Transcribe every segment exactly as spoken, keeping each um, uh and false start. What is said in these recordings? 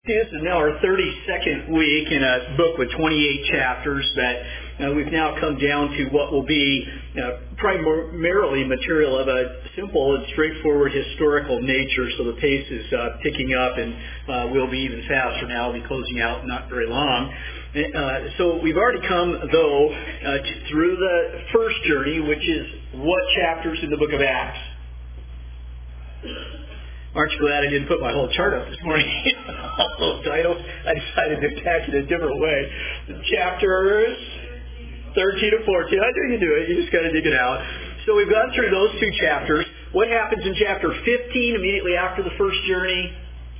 This is now our thirty-second week in a book with twenty-eight chapters, but uh, we've now come down to what will be uh, primarily material of a simple and straightforward historical nature, so the pace is uh, picking up and uh, will be even faster now. We'll be closing out not very long. Uh, so we've already come, though, uh, to, through the first journey, which is what chapters in the book of Acts? Aren't you glad I didn't put my whole chart up this morning? Those titles, I decided to attack it a different way. Chapters thirteen to fourteen. I know you do it. You just got to dig it out. So we've gone through those two chapters. What happens in chapter fifteen, immediately after the first journey?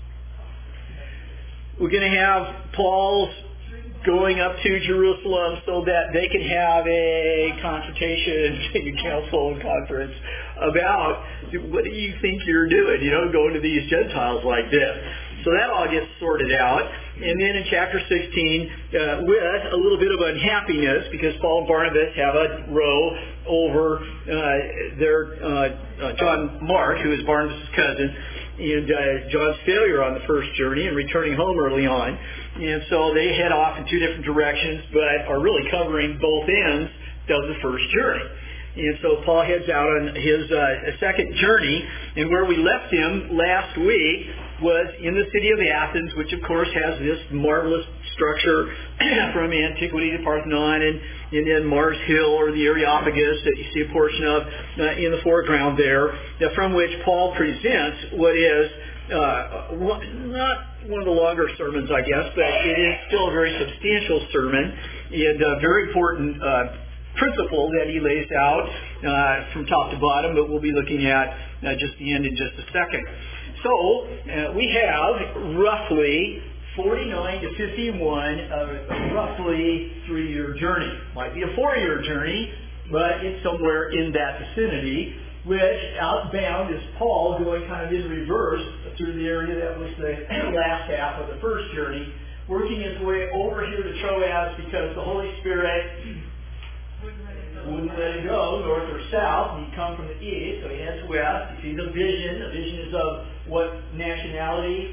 We're going to have Paul's going up to Jerusalem so that they can have a consultation, council and conference about what do you think you're doing, you know, going to these Gentiles like this. So that all gets sorted out. And then in chapter sixteen, uh, with a little bit of unhappiness, because Paul and Barnabas have a row over uh, their uh, uh, John Mark, who is Barnabas' cousin, and uh, John's failure on the first journey and returning home early on. And so they head off in two different directions, but are really covering both ends of the first journey. And so Paul heads out on his uh, second journey, and where we left him last week was in the city of Athens, which of course has this marvelous structure from antiquity to Parthenon, and, and then Mars Hill or the Areopagus that you see a portion of uh, in the foreground there, uh, from which Paul presents what is uh, one, not one of the longer sermons, I guess, but it is still a very substantial sermon and a very important uh, principle that he lays out uh, from top to bottom, but we'll be looking at uh, just the end in just a second. So uh, we have roughly forty-nine to fifty-one, a roughly three-year journey. Might be a four-year journey, but it's somewhere in that vicinity, which outbound is Paul going kind of in reverse through the area that was the last half of the first journey, working his way over here to Troas because the Holy Spirit wouldn't let it go north or south. He'd come from the east, so he heads west. He sees a vision. The vision is of what nationality?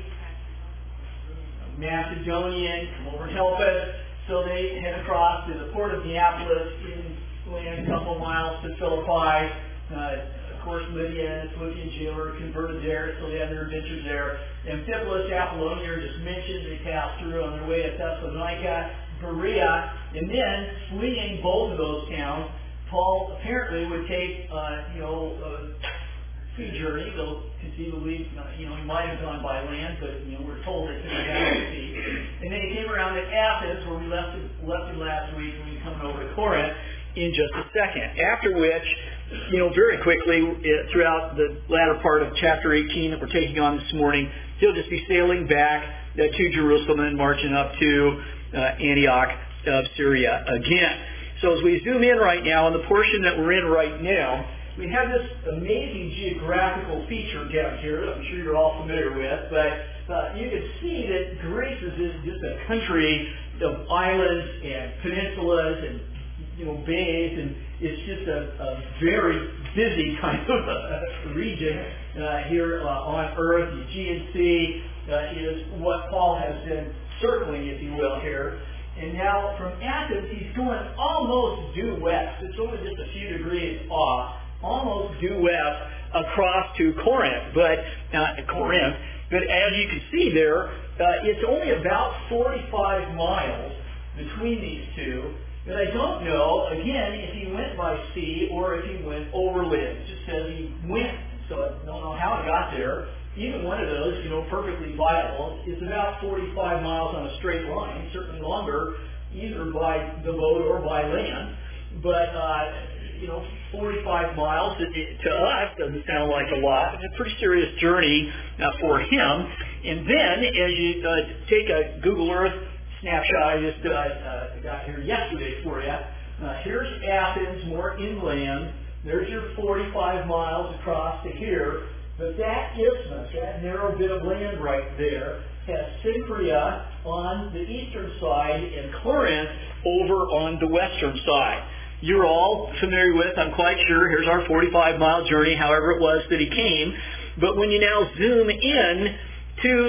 Macedonian. Come over and help us. So they head across to the port of Neapolis, in land a couple miles to Philippi. Uh, of course, Lydia and the Philippian jailer converted there, so they had their adventures there. Amphipolis, Apollonia are just mentioned. They passed through on their way to Thessalonica, Berea, and then fleeing both of those towns, Paul apparently would take, uh, you know, a sea journey, though conceivably, uh, you know, he might have gone by land, but, you know, we're told it's in the sea. And then he came around to Athens, where we left him, left him last week, and we're coming over to Corinth in just a second. After which, you know, very quickly, uh, throughout the latter part of chapter eighteen that we're taking on this morning, he'll just be sailing back uh, to Jerusalem and marching up to uh, Antioch of Syria again. So as we zoom in right now, on the portion that we're in right now, we have this amazing geographical feature down here that I'm sure you're all familiar with, but uh, you can see that Greece is just a country of islands and peninsulas and, you know, bays, and it's just a, a very busy kind of uh, region uh, here uh, on Earth. The Aegean Sea uh, is what Paul has been circling, if you will, here. And now from Athens, he's going almost due west. It's only just a few degrees off, almost due west across to Corinth. But uh, Corinth. But as you can see there, uh, it's only about forty-five miles between these two. But I don't know, again, if he went by sea or if he went over land. It just says he went. So I don't know how he got there. Even one of those, you know, perfectly viable, is about forty-five miles on a straight line, certainly longer, either by the boat or by land. But, uh, you know, forty-five miles, it, it, to us, doesn't sound like a lot. It's a pretty serious journey uh, for him. And then, as you uh, take a Google Earth snapshot I just uh, uh, got here yesterday for you, uh, here's Athens, more inland. There's your forty-five miles across to here. But that isthmus, that narrow bit of land right there, has Cenchrea on the eastern side and Corinth over on the western side. You're all familiar with, I'm quite sure, here's our forty-five mile journey, however it was that he came. But when you now zoom in to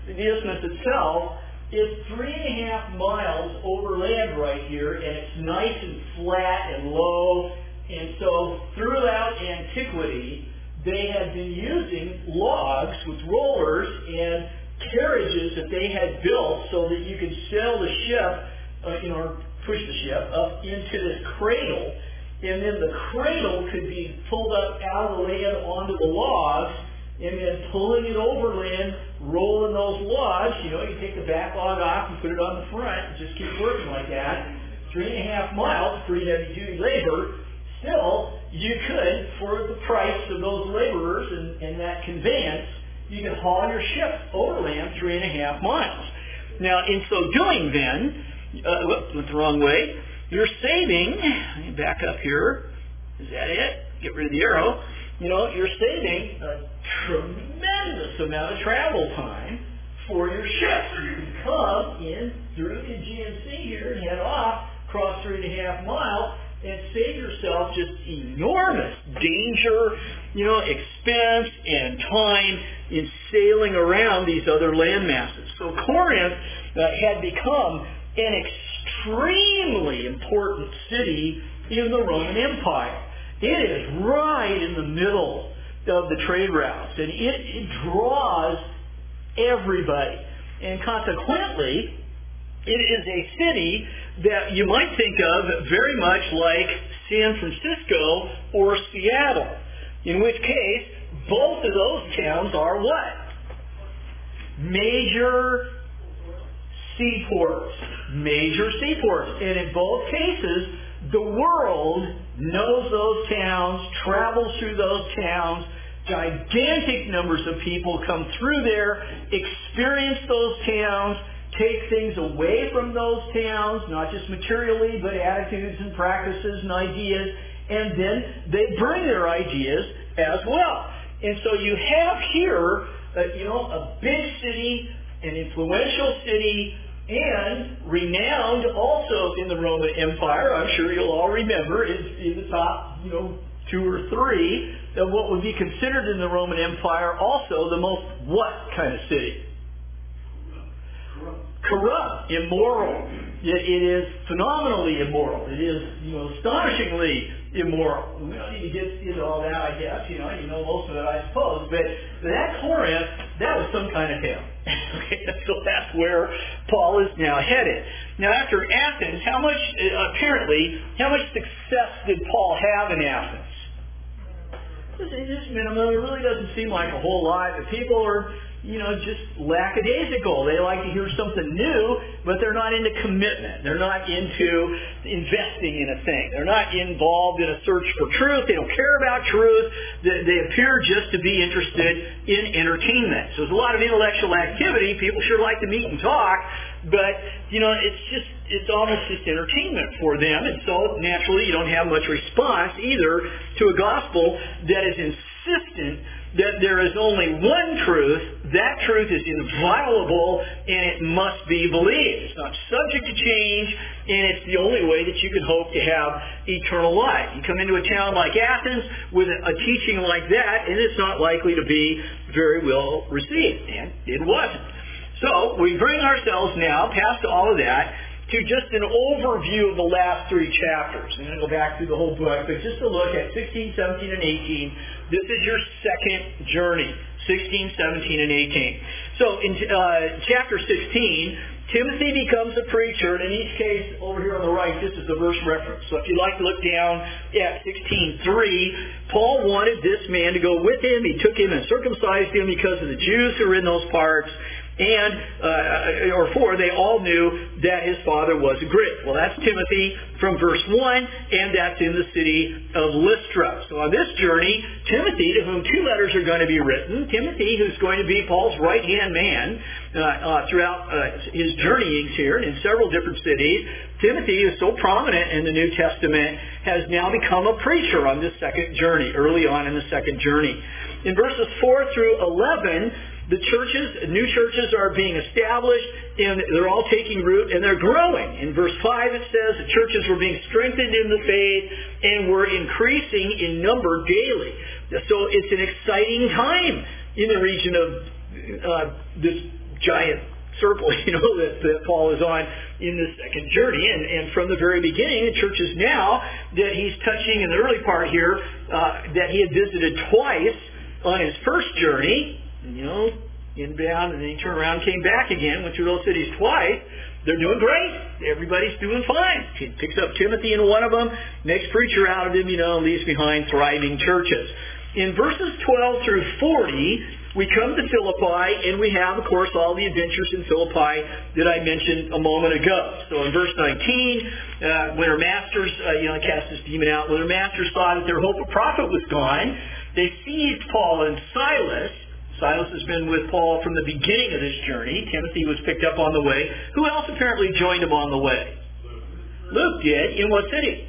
the isthmus itself is three and a half miles over land right here, and it's nice and flat and low. And so throughout antiquity, they had been using logs with rollers and carriages that they had built so that you could sail the ship, uh, you know, push the ship up into this cradle, and then the cradle could be pulled up out of the land onto the logs, and then pulling it overland, rolling those logs, you know, you take the back log off and put it on the front, and just keep working like that. Three and a half miles, pretty heavy-duty labor. Still, you could, for the price of those laborers and, and that conveyance, you could haul your ship overland three and a half miles. Now, in so doing then, uh, whoops, went the wrong way, you're saving, let me back up here, is that it? Get rid of the arrow. You know, you're saving a tremendous amount of travel time for your ship. You can come in through the G N C here and head off, cross three and a half miles, and save yourself just enormous danger, you know, expense and time in sailing around these other land masses. So Corinth uh, had become an extremely important city in the Roman Empire. It is right in the middle of the trade routes, and it, it draws everybody. And consequently, it is a city that you might think of very much like San Francisco or Seattle, in which case both of those towns are what? Major seaports. Major seaports. And in both cases, the world knows those towns, travels through those towns. Gigantic numbers of people come through there, experience those towns, take things away from those towns, not just materially, but attitudes and practices and ideas, and then they bring their ideas as well. And so you have here, uh, you know, a big city, an influential city, and renowned also in the Roman Empire. I'm sure you'll all remember is in the top, you know, two or three of what would be considered in the Roman Empire also the most what kind of city? Corrupt, immoral. It, it is phenomenally immoral. It is, you know, astonishingly immoral. We don't need to get into all that, I guess. You know, you know most of it, I suppose. But that Corinth, that was some kind of town. Okay, so that's where Paul is now headed. Now, after Athens, how much, uh, apparently, how much success did Paul have in Athens? It's just minimum. It really doesn't seem like a whole lot. The people are, you know, just lackadaisical. They like to hear something new, but they're not into commitment. They're not into investing in a thing. They're not involved in a search for truth. They don't care about truth. They, they appear just to be interested in entertainment. So there's a lot of intellectual activity. People sure like to meet and talk, but, you know, it's just, it's almost just entertainment for them. And so, naturally, you don't have much response either to a gospel that is insistent that there is only one truth. That truth is inviolable, and it must be believed. It's not subject to change, and it's the only way that you can hope to have eternal life. You come into a town like Athens with a, a teaching like that, and it's not likely to be very well received, and it wasn't. So we bring ourselves now, past all of that, to just an overview of the last three chapters. I'm going to go back through the whole book, but just to look at sixteen, seventeen, and eighteen. This is your second journey, sixteen, seventeen, and eighteen. So in uh, chapter sixteen, Timothy becomes a preacher, and in each case, over here on the right, this is the verse reference. So if you'd like to look down at sixteen three, Paul wanted this man to go with him. He took him and circumcised him because of the Jews who were in those parts. And, uh, or four, they all knew that his father was a Greek. Well, that's Timothy from verse one, and that's in the city of Lystra. So on this journey, Timothy, to whom two letters are going to be written, Timothy, who's going to be Paul's right-hand man uh, uh, throughout uh, his journeyings here in several different cities, Timothy, who's so prominent in the New Testament, has now become a preacher on this second journey, early on in the second journey. In verses four through eleven, the churches, new churches are being established, and they're all taking root, and they're growing. In verse five, it says the churches were being strengthened in the faith and were increasing in number daily. So it's an exciting time in the region of uh, this giant circle, you know, that, that Paul is on in the second journey. And, and from the very beginning, the churches now that he's touching in the early part here, uh, that he had visited twice on his first journey, you know, inbound, and then he turned around and came back again, went through those cities twice. They're doing great. Everybody's doing fine. He picks up Timothy in one of them, makes preacher out of him, you know, and leaves behind thriving churches. In verses twelve through forty, we come to Philippi, and we have, of course, all the adventures in Philippi that I mentioned a moment ago. So in verse nineteen, uh, when her masters, uh, you know, cast this demon out, when her masters saw that their hope of profit was gone, they seized Paul and Silas. Silas has been with Paul from the beginning of this journey. Timothy was picked up on the way. Who else apparently joined him on the way? Luke did. In what city?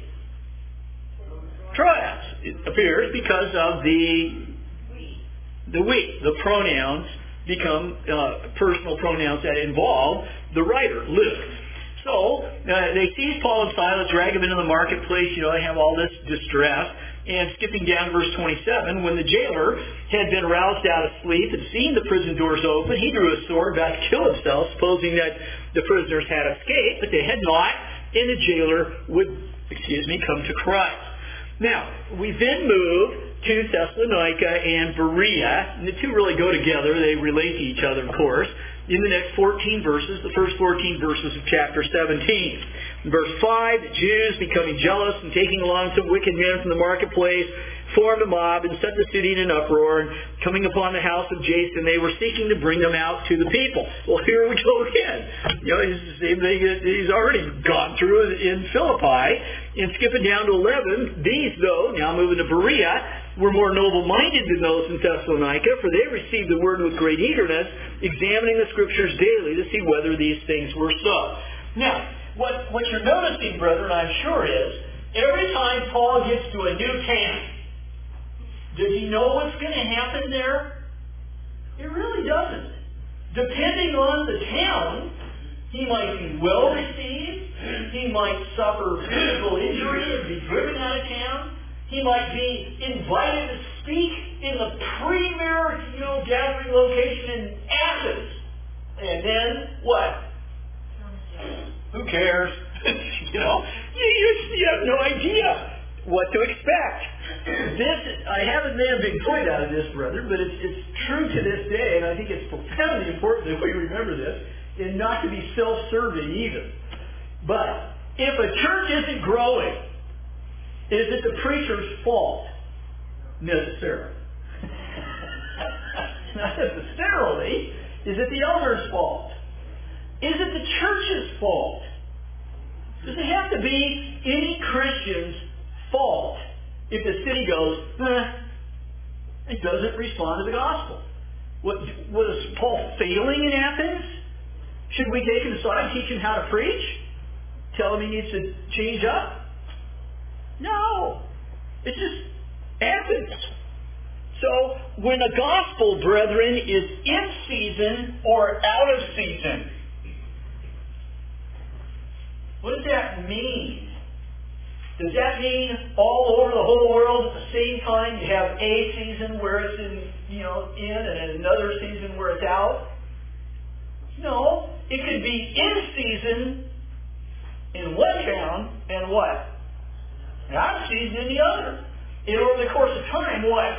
Troas, it appears, because of the the we. The pronouns become uh, personal pronouns that involve the writer, Luke. So uh, they seize Paul and Silas, drag them into the marketplace. You know, they have all this distress. And skipping down to verse twenty-seven, when the jailer had been roused out of sleep and seen the prison doors open, he drew his sword, about to kill himself, supposing that the prisoners had escaped, but they had not, and the jailer would, excuse me, come to Christ. Now, we then move to Thessalonica and Berea, and the two really go together. They relate to each other, of course, in the next fourteen verses, the first fourteen verses of chapter seventeen. In verse five, the Jews, becoming jealous and taking along some wicked men from the marketplace, formed a mob and set the city in an uproar. And coming upon the house of Jason, they were seeking to bring them out to the people. Well, here we go again. You know, it's the same thing that he's already gone through in Philippi. And skipping down to eleven, these, though, now moving to Berea, were more noble-minded than those in Thessalonica, for they received the word with great eagerness, examining the Scriptures daily to see whether these things were so. Now, what, what you're noticing, brethren, I'm sure is, every time Paul gets to a new town, does he know what's going to happen there? It really doesn't. Depending on the town, he might be well received, he might suffer physical injury and be driven out of town, he might be invited to speak in the premier, you know, gathering location in Athens. And then, what? Who cares? you know, you, you, you have no idea what to expect. This, I haven't made a big point out of this, brother, but it's, it's true to this day, and I think it's profoundly important that we remember this, and not to be self-serving either. But if a church isn't growing, is it the preacher's fault? Necessarily. Not necessarily. Is it the elder's fault? Is it the church's fault? Does it have to be any Christian's fault if the city goes, eh, it doesn't respond to the gospel? What, was Paul failing in Athens? Should we take him aside and teach him how to preach? Tell him he needs to change up? No. It's just Athens. So, when the gospel, brethren, is in season or out of season, what does that mean? Does that mean all over the whole world at the same time you have a season where it's in, you know, in and another season where it's out? No. It could be in season in one town and what? Out of season in the other. And over the course of time, what?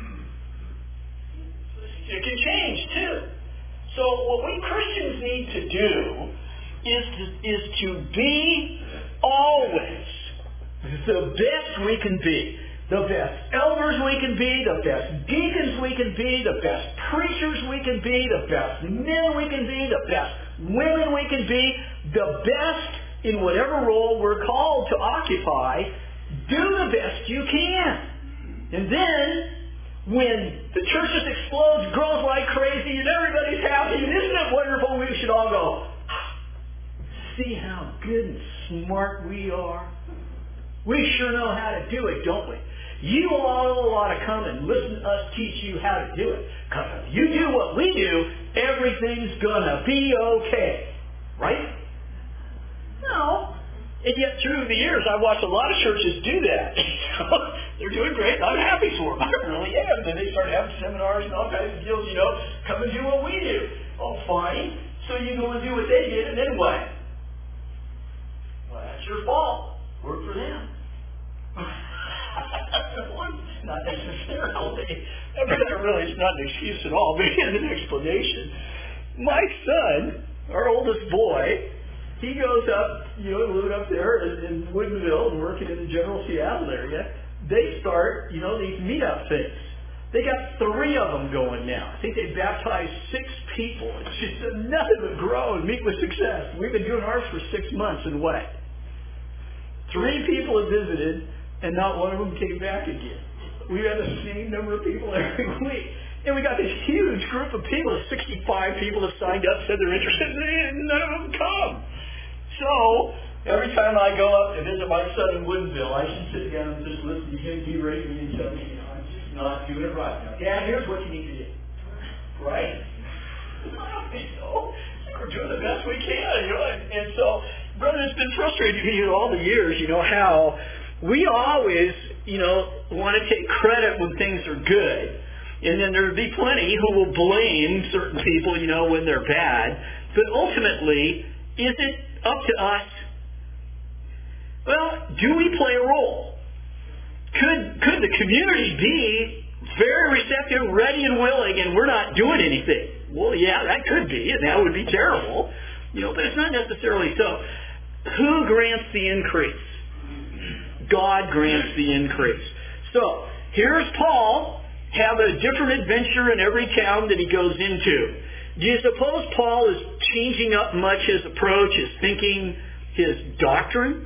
It can change too. So what we Christians need to do is to, is to be always the best we can be. The best elders we can be, the best deacons we can be, the best preachers we can be, the best men we can be, the best women we can be, the best in whatever role we're called to occupy. Do the best you can. And then, when the church just explodes, grows like crazy, and everybody's happy, and isn't it wonderful, we should all go, see how good and smart we are? We sure know how to do it, don't we? You all ought to come and listen to us teach you how to do it. Because if you do what we do, everything's going to be okay. Right? No. And yet through the years, I've watched a lot of churches do that. They're doing great. I'm happy for them. I really am. And they start having seminars and all kinds of deals, you know, come and do what we do. Oh, fine. So you go and do what they did, and then what? Well, that's your fault. Work for them. Not necessarily. I mean, really, it's not an excuse at all, but it's an explanation. My son, our oldest boy, he goes up, you know, living up there in, in Woodinville and working in the general Seattle area. They start, you know, these meetup things. They got three of them going now. I think they baptized six people. It's just nothing but grow and meet with success. We've been doing ours for six months and what? Three people have visited, and not one of them came back again. We had the same number of people every week. And we got this huge group of people. sixty-five people have signed up, said they're interested, and none of them come. So, every time I go up to visit my son in Woodinville, I should sit down and just listen to him berate me and tell me, you know, I'm just not doing it right now. Dad, here's what you need to do. Right? You know, we're doing the best we can, you know. And, and so, brother, it's been frustrating to me all the years, you know, how we always, you know, want to take credit when things are good. And then there'll be plenty who will blame certain people, you know, when they're bad. But ultimately, is it up to us? Well, do we play a role? Could could the community be very receptive, ready and willing, and we're not doing anything? Well, yeah, that could be, and that would be terrible. You know, but it's not necessarily so. Who grants the increase? God grants the increase. So, here's Paul, have a different adventure in every town that he goes into. Do you suppose Paul is changing up much his approach, his thinking, his doctrine?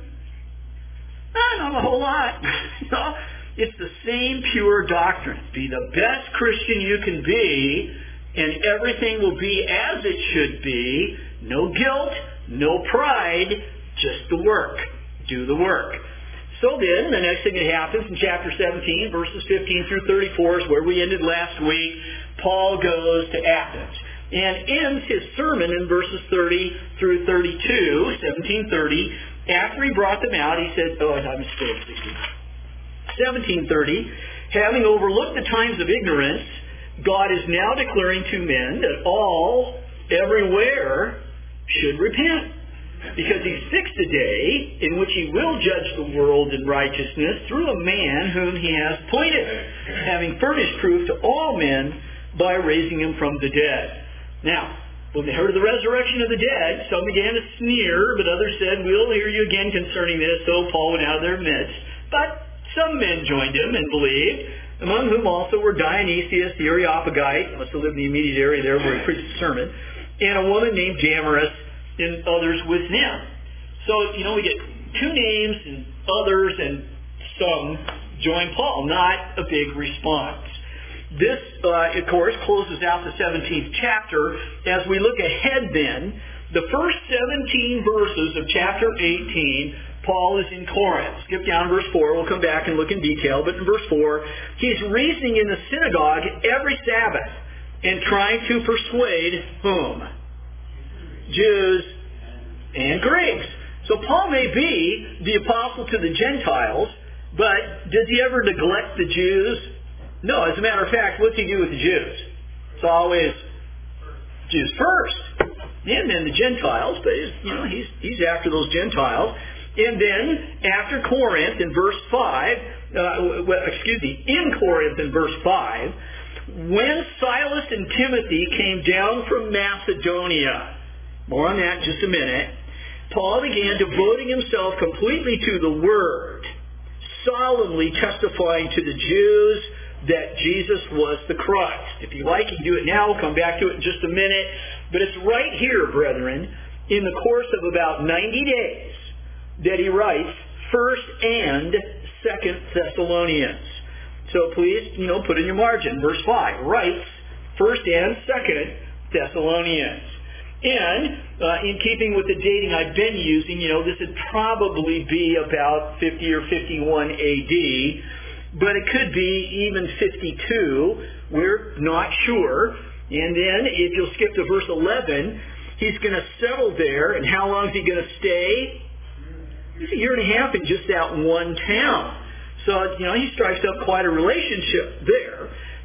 Eh, not a whole lot. No, it's the same pure doctrine. Be the best Christian you can be, and everything will be as it should be. No guilt, no pride, just the work. Do the work. So then, the next thing that happens in chapter seventeen, verses fifteen through thirty-four, is where we ended last week. Paul goes to Athens and ends his sermon in verses thirty through thirty-two, seventeen thirty. After he brought them out, he said, oh, I'm still sixteen. seventeen thirty, having overlooked the times of ignorance, God is now declaring to men that all, everywhere, should repent. Because he fixed a day in which he will judge the world in righteousness through a man whom he has appointed, having furnished proof to all men by raising him from the dead. Now, when they heard of the resurrection of the dead, some began to sneer, but others said, we'll hear you again concerning this. So Paul went out of their midst. But some men joined him and believed, among whom also were Dionysius the Areopagite, must have lived in the immediate area there where he preached the sermon, and a woman named Damaris, and others with them. So, you know, we get two names and others and some join Paul. Not a big response. This, uh, of course, closes out the seventeenth chapter. As we look ahead then, the first seventeen verses of chapter eighteen, Paul is in Corinth. Skip down to verse four. We'll come back and look in detail. But in verse four, he's reasoning in the synagogue every Sabbath and trying to persuade whom? Jews and Greeks. So Paul may be the apostle to the Gentiles, but does he ever neglect the Jews? No. As a matter of fact, what's he do with the Jews? It's always Jews first, and then the Gentiles. But he's, you know, he's he's after those Gentiles. And then after Corinth in verse five, uh, well, excuse me, in Corinth in verse five, when Silas and Timothy came down from Macedonia. More on that in just a minute. Paul began devoting himself completely to the Word, solemnly testifying to the Jews that Jesus was the Christ. If you like, you can do it now. We'll come back to it in just a minute. But it's right here, brethren, in the course of about ninety days, that he writes First and Second Thessalonians. So please, you know, put in your margin. Verse five, writes First and Second Thessalonians. And uh, in keeping with the dating I've been using, you know, this would probably be about fifty or fifty-one A D, but it could be even fifty-two. We're not sure. And then if you'll skip to verse eleven, he's going to settle there. And how long is he going to stay? He's a year and a half in just that one town. So, you know, he strikes up quite a relationship there.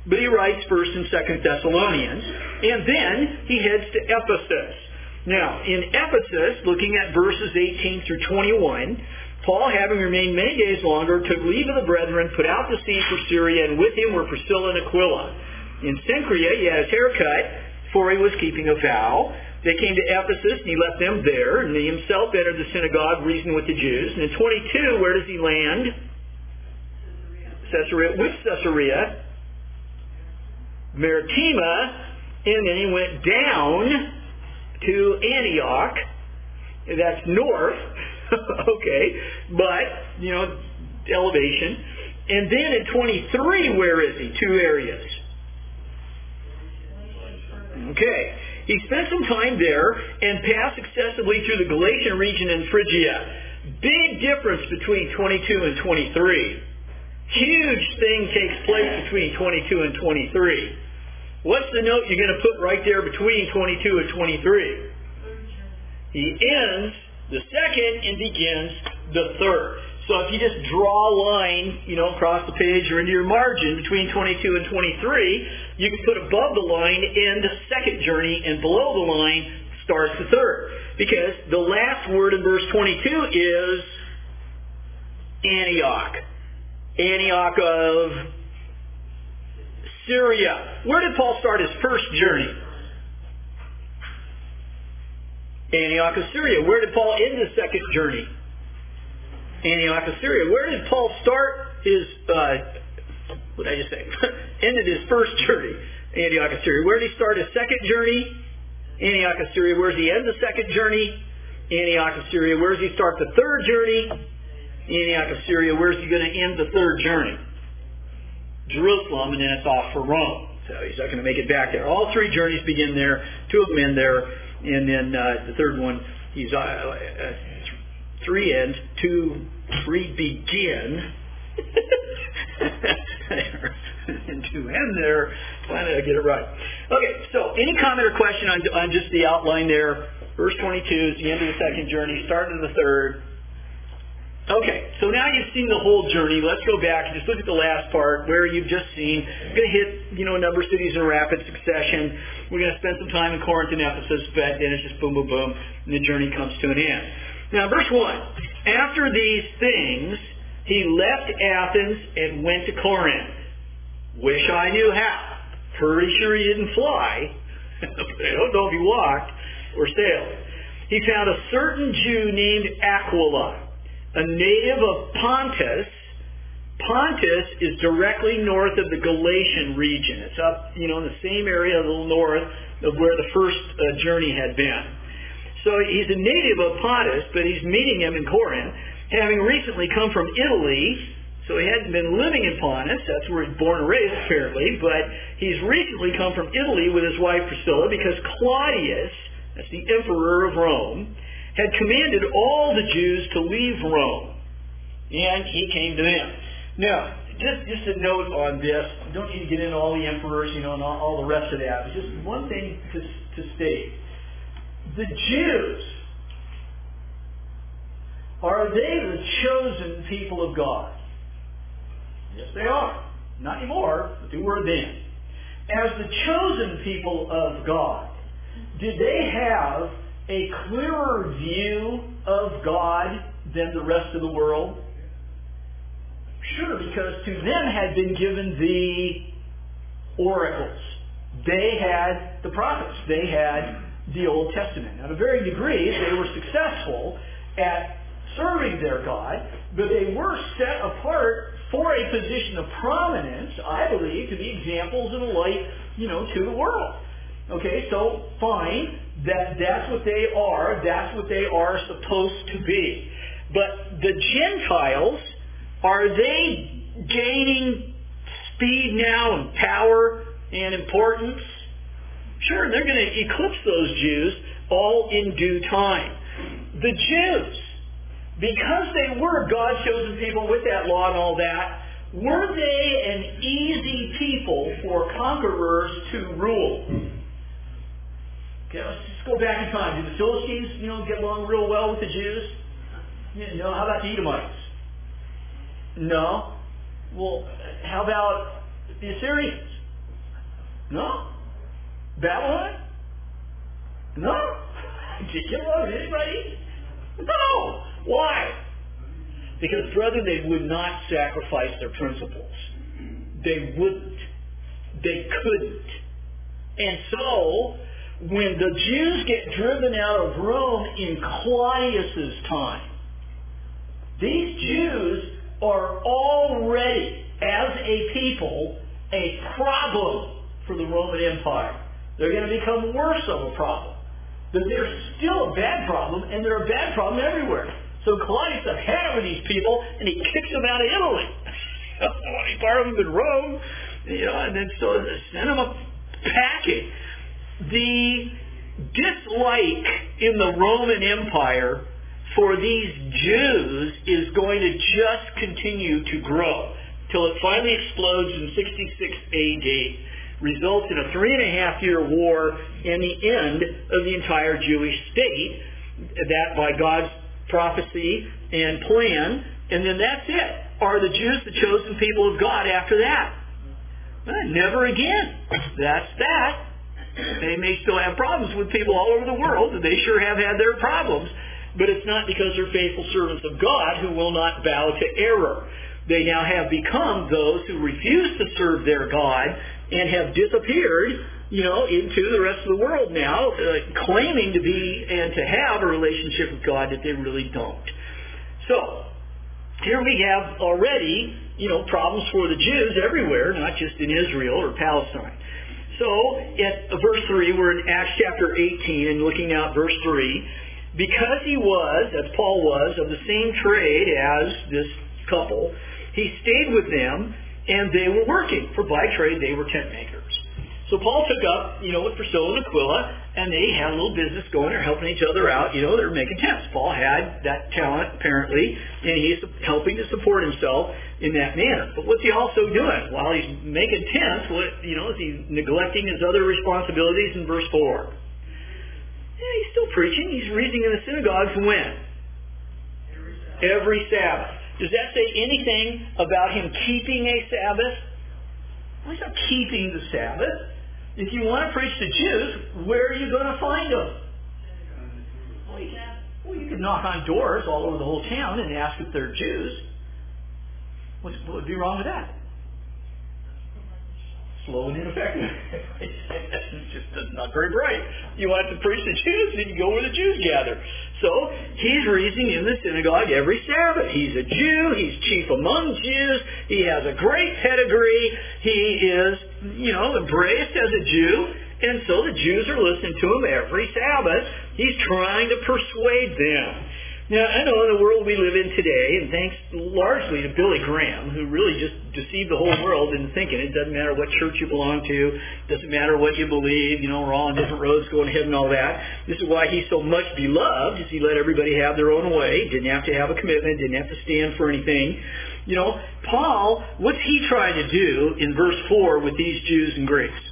but he writes First and Second Thessalonians, and then he heads to Ephesus. Now, in Ephesus, looking at verses eighteen through twenty-one, Paul, having remained many days longer, took leave of the brethren, put out to sea for Syria, and with him were Priscilla and Aquila. In Cenchrea, he had his hair cut, for he was keeping a vow. They came to Ephesus, and he left them there, and he himself entered the synagogue, reasoned with the Jews. And in twenty-two, where does he land? Caesarea. Which Caesarea? Maritima, and then he went down to Antioch. That's north, okay, but, you know, elevation. And then in twenty-three, where is he? Two areas. Okay. He spent some time there and passed successively through the Galatian region and Phrygia. Big difference between twenty-two and twenty-three. Huge thing takes place between twenty-two and twenty-three. What's the note you're going to put right there between twenty-two and twenty-three? He ends the second and begins the third. So if you just draw a line, you know, across the page or into your margin between twenty-two and twenty-three, you can put above the line end the second journey, and below the line starts the third. Because the last word in verse twenty-two is Antioch. Antioch of Syria. Where did Paul start his first journey? Antioch of Syria. Where did Paul end his second journey? Antioch of Syria. Where did Paul start his, uh, what did I just say? Ended his first journey, Antioch of Syria. Where did he start his second journey? Antioch of Syria. Where does he end the second journey? Antioch of Syria. Where does he start the third journey? Antioch of Syria. Where is he going to end the third journey? Jerusalem, and then it's off for Rome. So he's not going to make it back there. All three journeys begin there, two of them end there, and then uh, the third one, he's uh, uh, three end, two, three begin, and two end there. Trying to get it right. Okay, so any comment or question on, on just the outline there? Verse twenty-two is the end of the second journey, start of the third. Okay, so now you've seen the whole journey. Let's go back and just look at the last part where you've just seen. We're going to hit, you know, a number of cities in rapid succession. We're going to spend some time in Corinth and Ephesus, but then it's just boom, boom, boom, and the journey comes to an end. Now, verse one. After these things, he left Athens and went to Corinth. Wish I knew how. Pretty sure he didn't fly. I don't know if he walked or sailed. He found a certain Jew named Aquila, a native of Pontus. Pontus is directly north of the Galatian region. It's up, you know, in the same area a little north of where the first uh, journey had been. So he's a native of Pontus, but he's meeting him in Corinth, having recently come from Italy. So he hadn't been living in Pontus. That's where he's born and raised, apparently. But he's recently come from Italy with his wife Priscilla because Claudius, that's the emperor of Rome, had commanded all the Jews to leave Rome. And he came to them. Now, just, just a note on this. You don't need to get into all the emperors, you know, and all, all the rest of that. But just one thing to, to state. The Jews, are they the chosen people of God? Yes, they are. Not anymore, but they were then. As the chosen people of God, did they have a clearer view of God than the rest of the world? Sure, because to them had been given the oracles. They had the prophets. They had the Old Testament. Now, to varying degrees, they were successful at serving their God, but they were set apart for a position of prominence, I believe, to be examples and a light, you know, to the world. Okay, so fine, that that's what they are, that's what they are supposed to be. But the Gentiles, are they gaining speed now and power and importance? Sure, they're going to eclipse those Jews all in due time. The Jews, because they were God's chosen people with that law and all that, were they an easy people for conquerors to rule? Okay, let's just go back in time. Did the Philistines, you know, get along real well with the Jews? You know, how about the Edomites? No. Well, how about the Assyrians? No. Babylon? No. Did you love anybody? No. Why? Because, brethren, they would not sacrifice their principles. They wouldn't. They couldn't. And so, when the Jews get driven out of Rome in Claudius's time, these Jews are already, as a people, a problem for the Roman Empire. They're going to become worse of a problem. But they're still a bad problem, and they're a bad problem everywhere. So Claudius is ahead of these people, and he kicks them out of Italy. He part of them in Rome, you know, and then so they send them a packing. The dislike in the Roman Empire for these Jews is going to just continue to grow till it finally explodes in sixty-six A D, results in a three and a half year war and the end of the entire Jewish state, that by God's prophecy and plan, and then that's it. Are the Jews the chosen people of God after that? Well, never again. That's that. They may still have problems with people all over the world, and they sure have had their problems, but it's not because they're faithful servants of God who will not bow to error. They now have become those who refuse to serve their God and have disappeared, you know, into the rest of the world now, uh, claiming to be and to have a relationship with God that they really don't. So, here we have already, you know, problems for the Jews everywhere, not just in Israel or Palestine. So, at verse three, we're in Acts chapter eighteen, and looking at verse three, because he was, as Paul was, of the same trade as this couple, he stayed with them, and they were working, for by trade they were tent makers. So Paul took up, you know, with Priscilla and Aquila, and they had a little business going. They're helping each other out. You know, they're making tents. Paul had that talent, apparently, and he's helping to support himself in that manner. But what's he also doing? While he's making tents, what, you know, is he neglecting his other responsibilities in verse four? Yeah, he's still preaching. He's reading in the synagogues when? Every Sabbath. Every Sabbath. Does that say anything about him keeping a Sabbath? Well, he's not keeping the Sabbath. If you want to preach to Jews, where are you going to find them? Well, you, well, you could knock on doors all over the whole town and ask if they're Jews. What, what would be wrong with that? Slow and ineffective. It's just not very bright. You want to preach to Jews, then you go where the Jews gather. So, he's reasoning in the synagogue every Sabbath. He's a Jew. He's chief among Jews. He has a great pedigree. He is, you know, embraced as a Jew. And so the Jews are listening to him every Sabbath. He's trying to persuade them. Now, I know in the world we live in today, and thanks largely to Billy Graham, who really just deceived the whole world into thinking it doesn't matter what church you belong to, doesn't matter what you believe, you know, we're all on different roads going to heaven and all that. This is why he's so much beloved, is he let everybody have their own way, didn't have to have a commitment, didn't have to stand for anything. You know, Paul, what's he trying to do in verse four with these Jews and Greeks?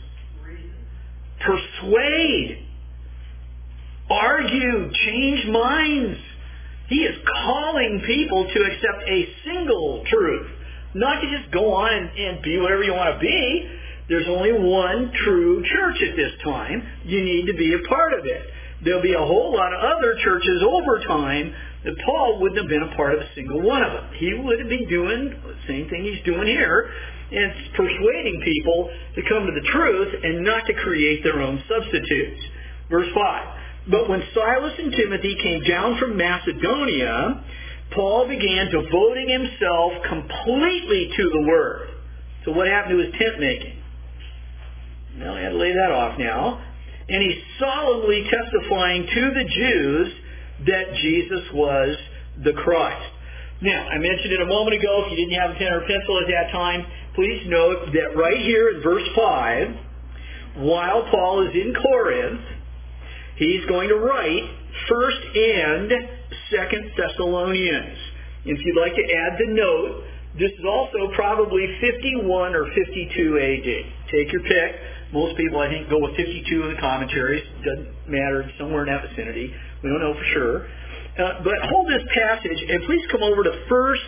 Persuade, argue, change minds. He is calling people to accept a single truth, not to just go on and, and be whatever you want to be. There's only one true church at this time. You need to be a part of it. There'll be a whole lot of other churches over time that Paul wouldn't have been a part of a single one of them. He would have been doing the same thing he's doing here, and it's persuading people to come to the truth and not to create their own substitutes. Verse five. But when Silas and Timothy came down from Macedonia, Paul began devoting himself completely to the Word. So what happened to his tent making? Well, I had to lay that off now. And he's solemnly testifying to the Jews that Jesus was the Christ. Now, I mentioned it a moment ago. If you didn't have a pen or pencil at that time, please note that right here in verse five, while Paul is in Corinth, he's going to write First and Second Thessalonians. If you'd like to add the note, this is also probably fifty-one or fifty-two A D. Take your pick. Most people, I think, go with fifty-two in the commentaries. Doesn't matter. It's somewhere in that vicinity. We don't know for sure. Uh, but hold this passage, and please come over to First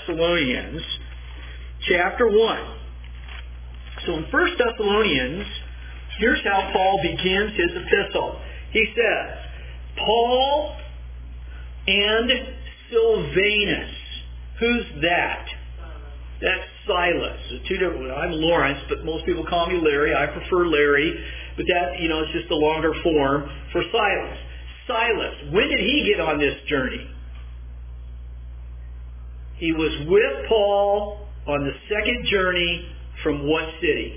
Thessalonians chapter one. So in First Thessalonians Here's how Paul begins his epistle. He says, Paul and Silvanus. Who's that? That's Silas. There's two different. I'm Lawrence, but most people call me Larry. I prefer Larry, but that, you know, it's just a longer form for Silas. Silas. When did he get on this journey? He was with Paul on the second journey from what city?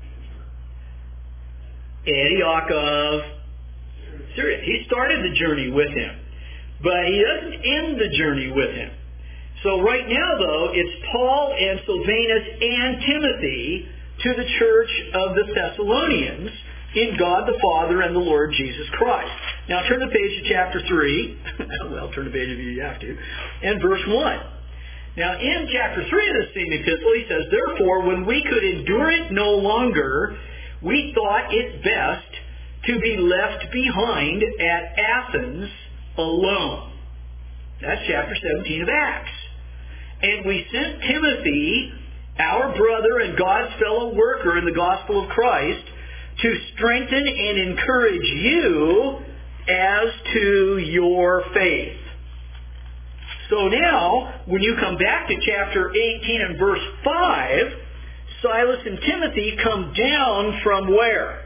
Antioch of Syria. He started the journey with him, but he doesn't end the journey with him. So right now, though, it's Paul and Silvanus and Timothy to the church of the Thessalonians in God the Father and the Lord Jesus Christ. Now turn the page to chapter three. Well, turn the page if you have to. And verse one. Now in chapter three of the same epistle, he says, Therefore, when we could endure it no longer, we thought it best to be left behind at Athens alone. That's chapter seventeen of Acts. And we sent Timothy, our brother and God's fellow worker in the gospel of Christ, to strengthen and encourage you as to your faith. So now, when you come back to chapter eighteen and verse five, Silas and Timothy come down from where?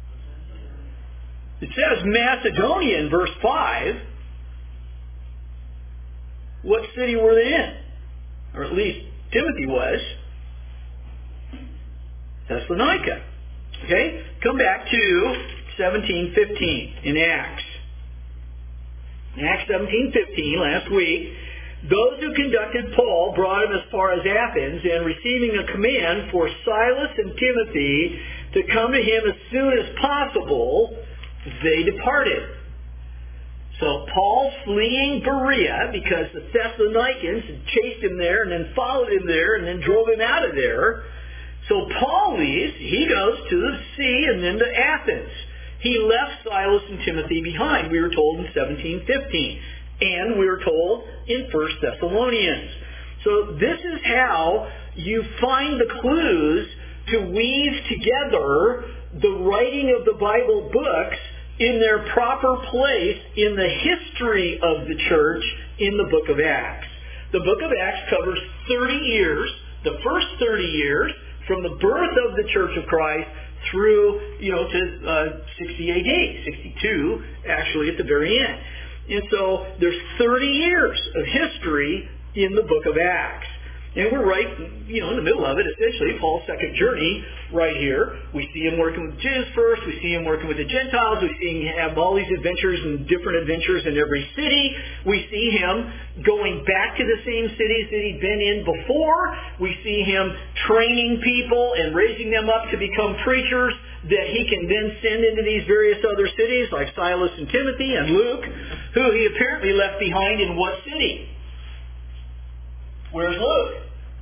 It says Macedonia in verse five. What city were they in? Or at least Timothy was. Thessalonica. Okay? Come back to seventeen fifteen in Acts. In Acts seventeen fifteen, last week, those who conducted Paul brought him as far as Athens, and receiving a command for Silas and Timothy to come to him as soon as possible, they departed. So Paul's fleeing Berea because the Thessalonians had chased him there and then followed him there and then drove him out of there. So Paul leaves. He goes to the sea and then to Athens. He left Silas and Timothy behind, we were told in seventeen fifteen. And we were told in First Thessalonians. So this is how you find the clues to weave together the writing of the Bible books in their proper place in the history of the church in the book of Acts. The book of Acts covers thirty years, the first thirty years, from the birth of the Church of Christ through, you know, to uh, sixty A D, sixty-two, actually, at the very end. And so there's thirty years of history in the book of Acts. And we're right, you know, in the middle of it, essentially, Paul's second journey right here. We see him working with Jews first. We see him working with the Gentiles. We see him have all these adventures and different adventures in every city. We see him going back to the same cities that he'd been in before. We see him training people and raising them up to become preachers that he can then send into these various other cities, like Silas and Timothy and Luke, who he apparently left behind in what city? Where's Luke?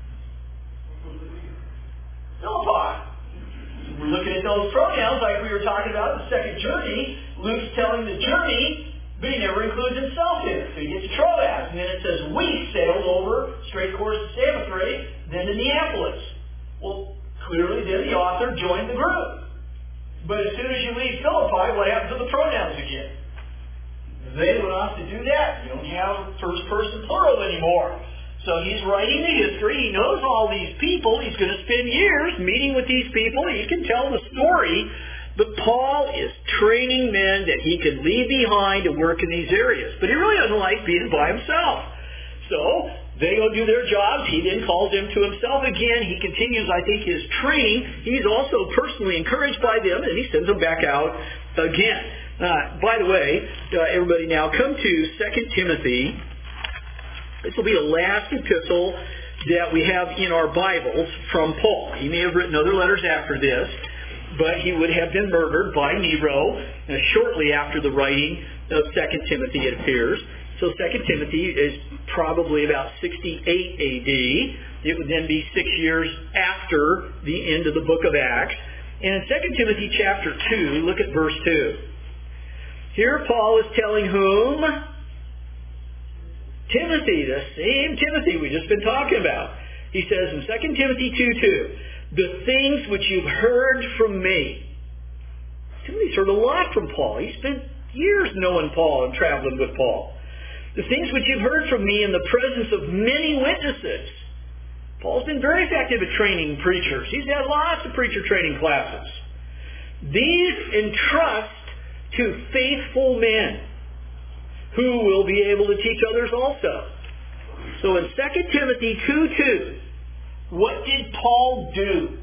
Philippi. We're looking at those pronouns like we were talking about in the second journey. Luke's telling the journey, but he never includes himself in it. So he gets to Troas, and then it says, we sailed over straight course to Samothrace, then to Neapolis. Well, clearly then the author joined the group. But as soon as you leave Philippi, what happens to the pronouns again? They went off to do that. You don't have first person plural anymore. So he's writing the history. He knows all these people. He's going to spend years meeting with these people. He can tell the story. But Paul is training men that he can leave behind to work in these areas. But he really doesn't like being by himself. So they go do their jobs. He then calls them to himself again. He continues, I think, his training. He's also personally encouraged by them, and he sends them back out again. Uh, by the way, uh, everybody now come to Second Timothy. This will be the last epistle that we have in our Bibles from Paul. He may have written other letters after this, but he would have been murdered by Nero uh, shortly after the writing of Second Timothy, it appears. So Second Timothy is probably about sixty-eight A D. It would then be six years after the end of the book of Acts. And in Second Timothy chapter two, look at verse two. Here Paul is telling whom? Timothy, the same Timothy we've just been talking about. He says in Second Timothy two two, the things which you've heard from me Timothy's heard a lot from Paul. He spent years knowing Paul and traveling with Paul. The things which you've heard from me in the presence of many witnesses. Paul's been very effective at training preachers. He's had lots of preacher training classes. These entrust to faithful men who will be able to teach others also. So in Second Timothy two two, what did Paul do?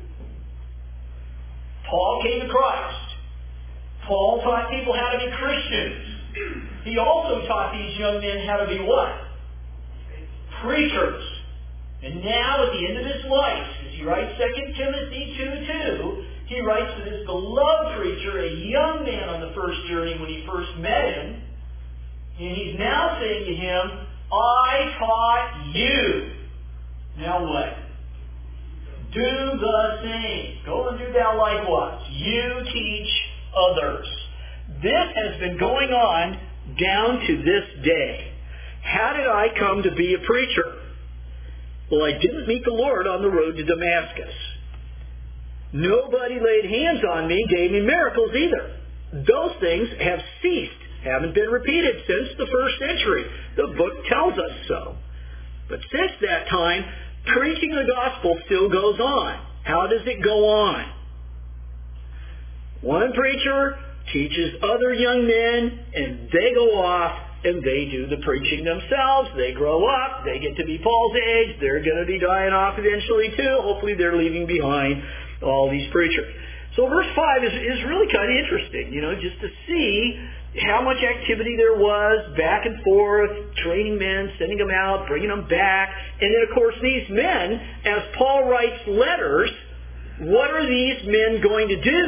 Paul came to Christ. Paul taught people how to be Christians. He also taught these young men how to be what? Preachers. And now at the end of his life, as he writes Second Timothy two two, he writes to this beloved preacher, a young man on the first journey when he first met him, and he's now saying to him, I taught you. Now what? Do the same. Go and do thou likewise. You teach others. This has been going on down to this day. How did I come to be a preacher? Well, I didn't meet the Lord on the road to Damascus. Nobody laid hands on me, gave me miracles either. Those things have ceased, haven't been repeated since the first century. The book tells us so. But since that time, preaching the gospel still goes on. How does it go on? One preacher teaches other young men, and they go off and they do the preaching themselves. They grow up. They get to be Paul's age. They're going to be dying off eventually too. Hopefully they're leaving behind all these preachers. So verse five is, is really kind of interesting, you know, just to see how much activity there was, back and forth, training men, sending them out, bringing them back. And then, of course, these men, as Paul writes letters, what are these men going to do?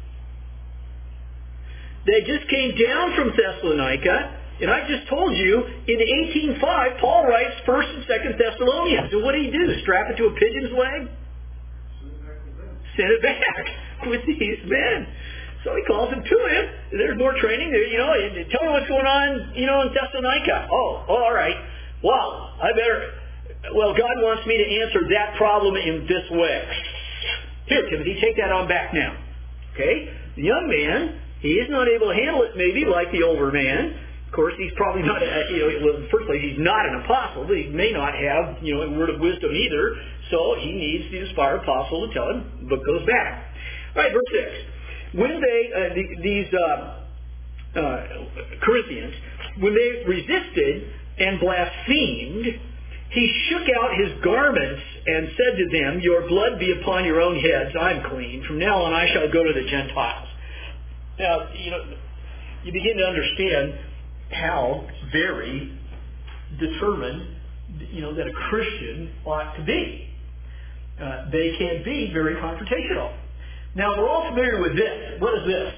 They just came down from Thessalonica, and I just told you, in eighteen five, Paul writes First and Second Thessalonians. And what did he do? Strap it to a pigeon's leg? Send it back with these men. So he calls them to him. There's more training there, you know. Tell me what's going on, you know, in Thessalonica. Oh, oh, all right. Well, I better. Well, God wants me to answer that problem in this way. Here, Timothy, take that on back now. Okay? The young man, he is not able to handle it maybe like the older man. Of course, he's probably not, you know, well, in the first place, he's not an apostle, but he may not have, you know, a word of wisdom either, so he needs the inspired apostle to tell him, the book goes back. All right, verse six. When they, uh, the, these uh, uh, Corinthians, when they resisted and blasphemed, he shook out his garments and said to them, your blood be upon your own heads, I'm clean. From now on I shall go to the Gentiles. Now, you know, you begin to understand how very determined, you know, that a Christian ought to be. Uh, they can be very confrontational. Now, we're all familiar with this. What is this?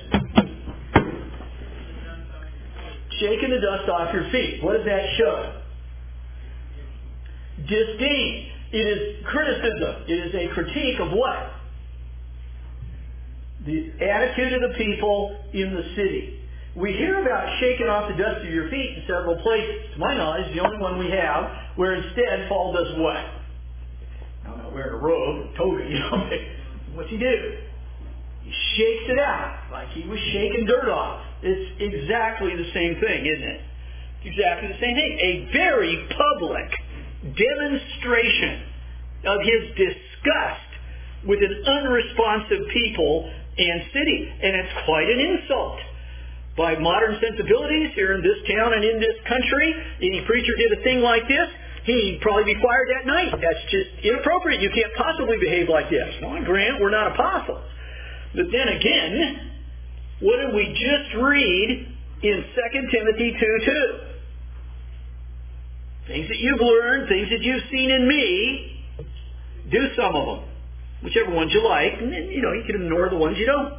Shaking the dust off your feet. What does that show? Disdain. It is criticism. It is a critique of what? The attitude of the people in the city. We hear about shaking off the dust of your feet in several places. To my knowledge, the only one we have where instead Paul does what? I'm not wearing a robe, a toga, you know. What's he do? He shakes it out like he was shaking dirt off. It's exactly the same thing, isn't it? It's exactly the same thing. A very public demonstration of his disgust with an unresponsive people and city. And it's quite an insult. By modern sensibilities here in this town and in this country, any preacher did a thing like this, he'd probably be fired that night. That's just inappropriate. You can't possibly behave like this. Now, I grant we're not apostles. But then again, what did we just read in Second Timothy two two? Things that you've learned, things that you've seen in me, do some of them. Whichever ones you like, and then, you know, you can ignore the ones you don't.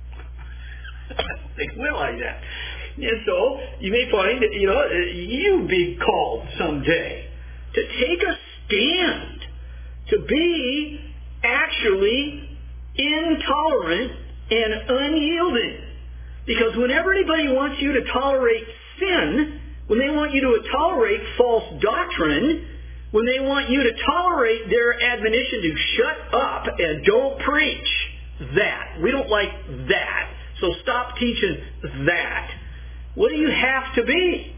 They will like that. And so, you may find that, you know, you'll be called someday to take a stand, to be actually intolerant and unyielding. Because whenever anybody wants you to tolerate sin, when they want you to tolerate false doctrine, when they want you to tolerate their admonition to shut up and don't preach that, we don't like that. So stop teaching that. What do you have to be?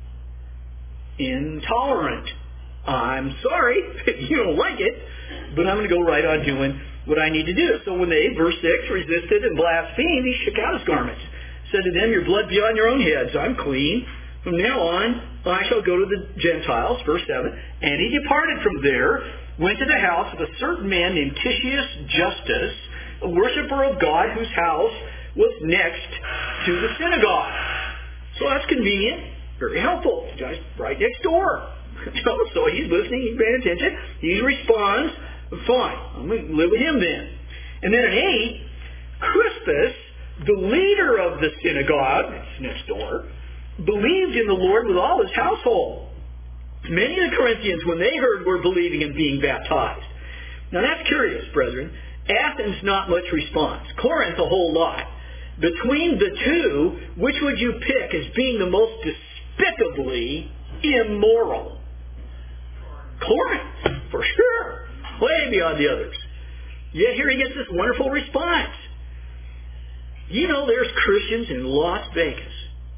Intolerant. I'm sorry if you don't like it, but I'm going to go right on doing what I need to do. So when they, verse six, resisted and blasphemed, he shook out his garments, said to them, your blood be on your own heads. I'm clean. From now on, I shall go to the Gentiles, verse seven. And he departed from there, went to the house of a certain man named Titius Justus, a worshiper of God, whose house was next to the synagogue. So that's convenient, very helpful. Just right next door. So he's listening, he's paying attention, he responds, fine, I'm going to live with him then. And then at eight, Crispus, the leader of the synagogue, that's next door, believed in the Lord with all his household. Many of the Corinthians, when they heard, were believing and being baptized. Now that's curious, brethren. Athens, not much response. Corinth, a whole lot. Between the two, which would you pick as being the most despicably immoral? Corinth, for sure. Way beyond the others. Yet here he gets this wonderful response. You know, there's Christians in Las Vegas.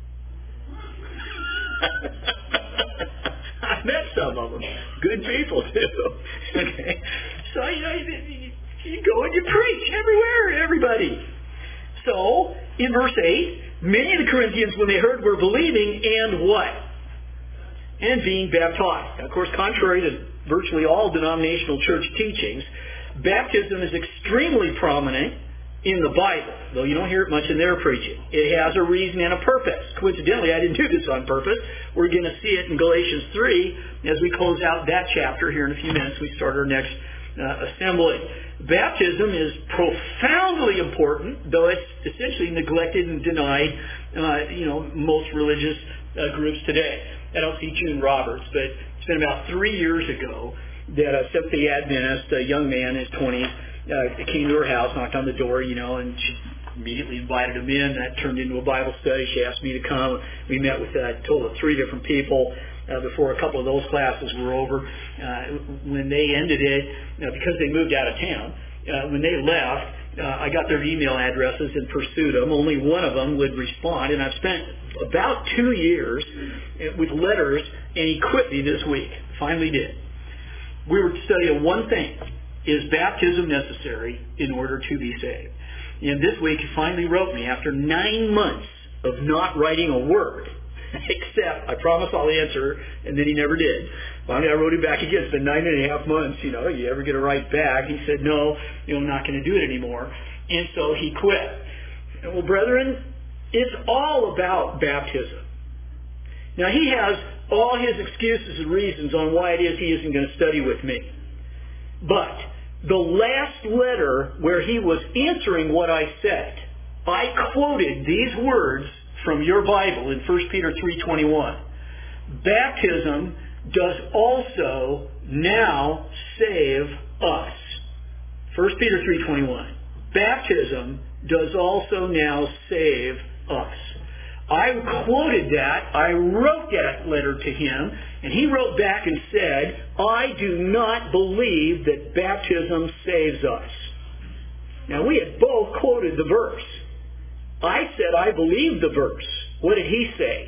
I met some of them. Good people, too. Okay. So, you know, you, you go and you preach everywhere, everybody. So, in verse eight, many of the Corinthians, when they heard, were believing, and what? And being baptized. Now, of course, contrary to virtually all denominational church teachings, baptism is extremely prominent in the Bible, though you don't hear it much in their preaching. It has a reason and a purpose. Coincidentally, I didn't do this on purpose. We're going to see it in Galatians three as we close out that chapter here in a few minutes. We start our next uh, assembly. Baptism is profoundly important, though it's essentially neglected and denied, uh, you know, most religious uh, groups today. I don't see June Roberts, but it's been about three years ago that a Seventh-day Adventist, a young man in his twenties, uh, came to her house, knocked on the door, you know, and she immediately invited him in. That turned into a Bible study. She asked me to come. We met with uh, a total of three different people uh, before a couple of those classes were over. Uh, when they ended it, uh, because they moved out of town, uh, when they left, Uh, I got their email addresses and pursued them. Only one of them would respond, and I've spent about two years with letters, and he quit me this week. Finally did. We were studying one thing. Is baptism necessary in order to be saved? And this week he finally wrote me after nine months of not writing a word, except, I promise I'll answer, and then he never did. Finally, I wrote him back again. It's been nine and a half months. You know, you ever get a write back? He said, no, you know, I'm not going to do it anymore. And so he quit. And, well, brethren, it's all about baptism. Now, he has all his excuses and reasons on why it is he isn't going to study with me. But the last letter where he was answering what I said, I quoted these words from your Bible in First Peter three twenty-one. Baptism does also now save us. First Peter three twenty-one. Baptism does also now save us. I quoted that. I wrote that letter to him, and he wrote back and said, I do not believe that baptism saves us. Now, we had both quoted the verse. I said I believe the verse. What did he say?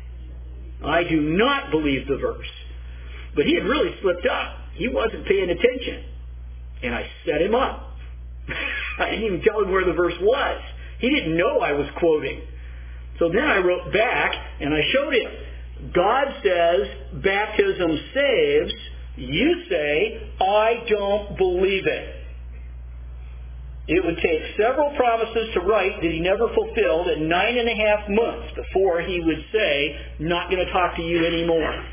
I do not believe the verse. But he had really slipped up. He wasn't paying attention. And I set him up. I didn't even tell him where the verse was. He didn't know I was quoting. So then I wrote back and I showed him. God says baptism saves. You say, I don't believe it. It would take several promises to write that he never fulfilled and nine and a half months before he would say, not going to talk to you anymore.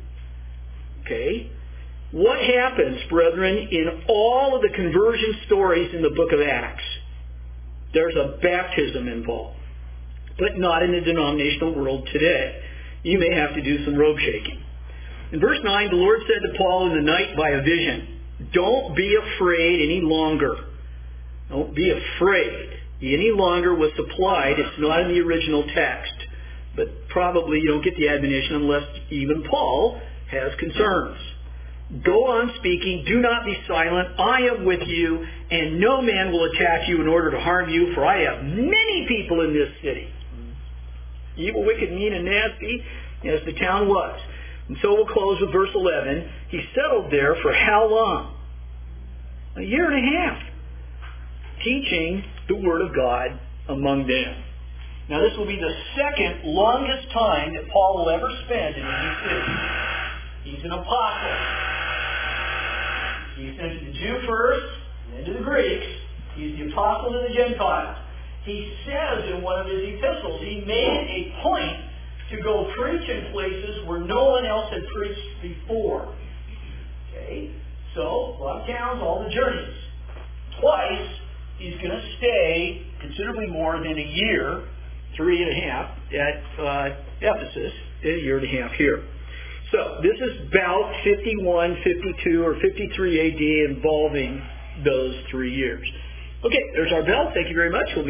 Okay? What happens, brethren, in all of the conversion stories in the book of Acts? There's a baptism involved, but not in the denominational world today. You may have to do some robe shaking. In verse nine, the Lord said to Paul in the night by a vision, don't be afraid any longer. Don't be afraid any longer was supplied. It's not in the original text, but probably you don't get the admonition unless even Paul has concerns. Go on speaking, do not be silent. I am with you, and no man will attack you in order to harm you, for I have many people in this city. Evil, wicked, mean, and nasty, as the town was. And so we'll close with verse eleven. He settled there for how long? A year and a half. Teaching the Word of God among them. Now this will be the second longest time that Paul will ever spend in a new city. He's an apostle. He sent to the Jew first, then to the Greeks. He's the apostle to the Gentiles. He says in one of his epistles, he made a point to go preach in places where no one else had preached before. Okay? So, a lot of towns, all the journeys. Twice, he's going to stay considerably more than a year, three and a half, at uh, Ephesus, and a year and a half here. So, this is about fifty-one, fifty-two, or fifty-three A D involving those three years. Okay, there's our bell. Thank you very much. We'll be